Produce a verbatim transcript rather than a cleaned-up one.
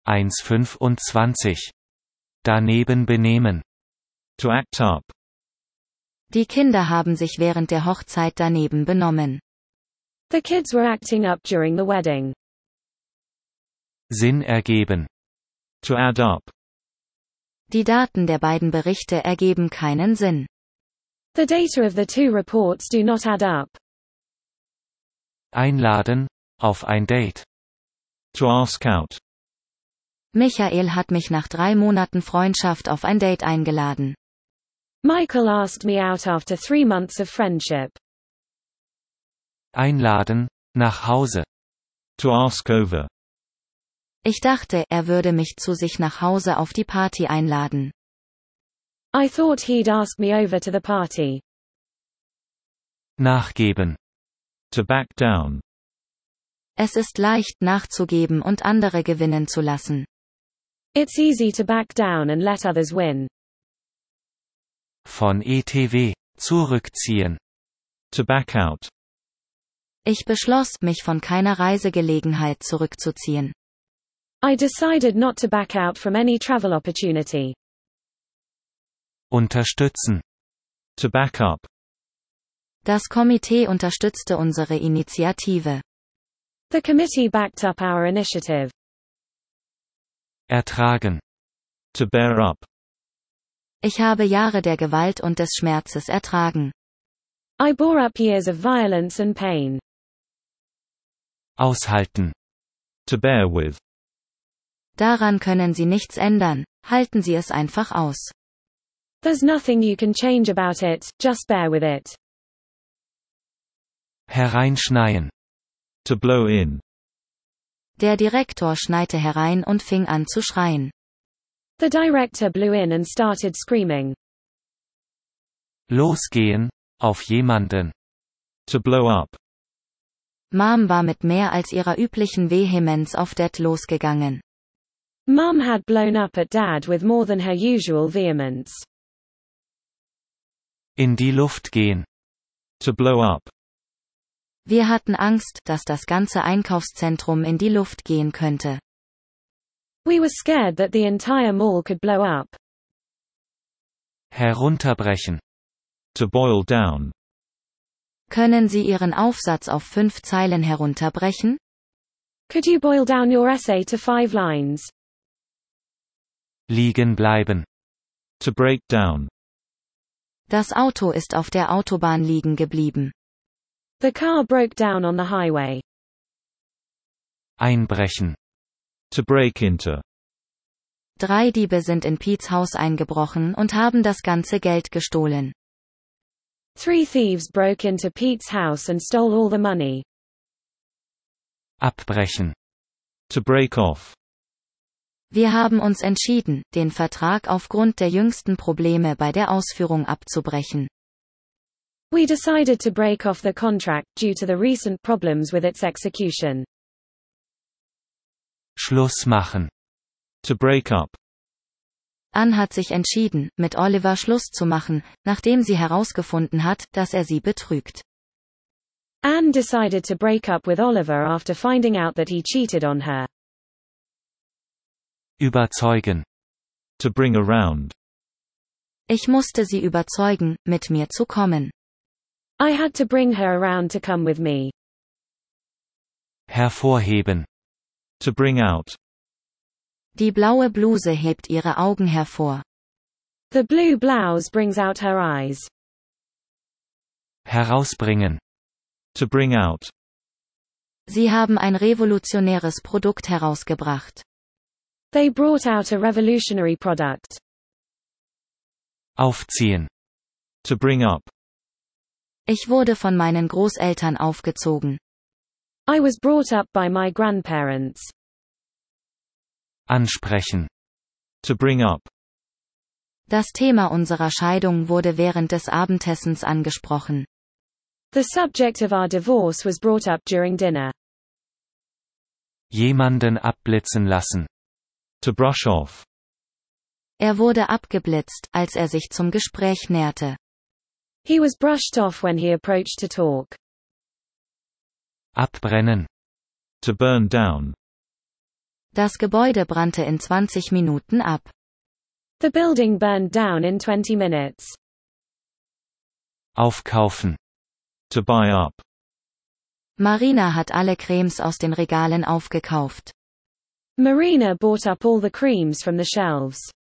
eins fünfundzwanzig. Daneben benehmen. To act up. Die Kinder haben sich während der Hochzeit daneben benommen. The kids were acting up during the wedding. Sinn ergeben. To add up. Die Daten der beiden Berichte ergeben keinen Sinn. The data of the two reports do not add up. Einladen, auf ein Date. To ask out. Michael hat mich nach drei Monaten Freundschaft auf ein Date eingeladen. Michael asked me out after three months of friendship. Einladen, nach Hause. To ask over. Ich dachte, er würde mich zu sich nach Hause auf die Party einladen. I thought he'd ask me over to the party. Nachgeben. To back down. Es ist leicht nachzugeben und andere gewinnen zu lassen. It's easy to back down and let others win. Von E T W, zurückziehen. To back out. Ich beschloss, mich von keiner Reisegelegenheit zurückzuziehen. I decided not to back out from any travel opportunity. Unterstützen. To back up. Das Komitee unterstützte unsere Initiative. The committee backed up our initiative. Ertragen. To bear up. Ich habe Jahre der Gewalt und des Schmerzes ertragen. I bore up years of violence and pain. Aushalten. To bear with. Daran können Sie nichts ändern, halten Sie es einfach aus. There's nothing you can change about it, just bear with it. Hereinschneien. To blow in. Der Direktor schneite herein und fing an zu schreien. The director blew in and started screaming. Losgehen, auf jemanden. To blow up. Mom war mit mehr als ihrer üblichen Vehemenz auf Dad losgegangen. Mum had blown up at Dad with more than her usual vehemence. In die Luft gehen. To blow up. Wir hatten Angst, dass das ganze Einkaufszentrum in die Luft gehen könnte. We were scared that the entire mall could blow up. Herunterbrechen. To boil down. Können Sie Ihren Aufsatz auf fünf Zeilen herunterbrechen? Could you boil down your essay to five lines? Liegen bleiben. To break down. Das Auto ist auf der Autobahn liegen geblieben. The car broke down on the highway. Einbrechen. To break into. Drei Diebe sind in Pete's Haus eingebrochen und haben das ganze Geld gestohlen. Three thieves broke into Pete's house and stole all the money. Abbrechen. To break off. Wir haben uns entschieden, den Vertrag aufgrund der jüngsten Probleme bei der Ausführung abzubrechen. We decided to break off the contract due to the recent problems with its execution. Schluss machen. To break up. Ann hat sich entschieden, mit Oliver Schluss zu machen, nachdem sie herausgefunden hat, dass er sie betrügt. Anne decided to break up with Oliver after finding out that he cheated on her. Überzeugen. To bring around. Ich musste sie überzeugen, mit mir zu kommen. I had to bring her around to come with me. Hervorheben. To bring out. Die blaue Bluse hebt ihre Augen hervor. The blue blouse brings out her eyes. Herausbringen. To bring out. Sie haben ein revolutionäres Produkt herausgebracht. They brought out a revolutionary product. Aufziehen. To bring up. Ich wurde von meinen Großeltern aufgezogen. I was brought up by my grandparents. Ansprechen. To bring up. Das Thema unserer Scheidung wurde während des Abendessens angesprochen. The subject of our divorce was brought up during dinner. Jemanden abblitzen lassen. To brush off. Er wurde abgeblitzt, als er sich zum Gespräch näherte. He was brushed off when he approached to talk. Abbrennen. To burn down. Das Gebäude brannte in zwanzig Minuten ab. The building burned down in twenty minutes. Aufkaufen. To buy up. Marina hat alle Cremes aus den Regalen aufgekauft. Marina bought up all the creams from the shelves.